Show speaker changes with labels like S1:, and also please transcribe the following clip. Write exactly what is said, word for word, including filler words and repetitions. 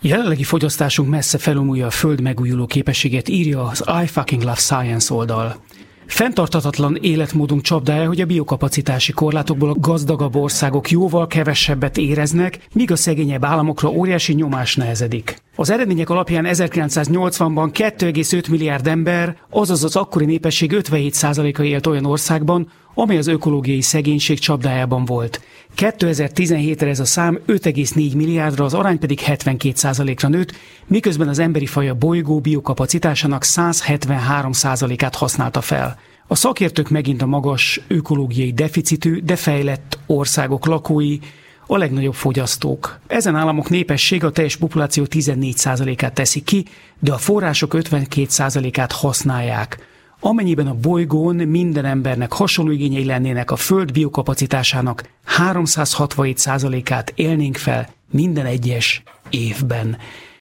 S1: Jelenlegi fogyasztásunk messze felülmúlja a Föld megújuló képességet, írja az I Fucking Love Science oldal. Fenntarthatatlan életmódunk csapdája, hogy a biokapacitási korlátokból a gazdagabb országok jóval kevesebbet éreznek, míg a szegényebb államokra óriási nyomás nehezedik. Az eredmények alapján ezerkilencszáznyolcvanban két egész öt milliárd ember, azaz az akkori népesség ötvenhét százaléka élt olyan országban, amely az ökológiai szegénység csapdájában volt. kétezer-tizenhétre ez a szám öt egész négy milliárdra, az arány pedig hetvenkét százalékra nőtt, miközben az emberi faj a bolygó biokapacitásának száz hetvenhárom százalékát használta fel. A szakértők megint a magas ökológiai deficitű, de fejlett országok lakói, a legnagyobb fogyasztók. Ezen államok népessége a teljes populáció tizennégy százalékát teszi ki, de a források ötvenkét százalékát használják. Amennyiben a bolygón minden embernek hasonló igényei lennének, a Föld biokapacitásának háromszázhatvanhét százalékát élnénk fel minden egyes évben.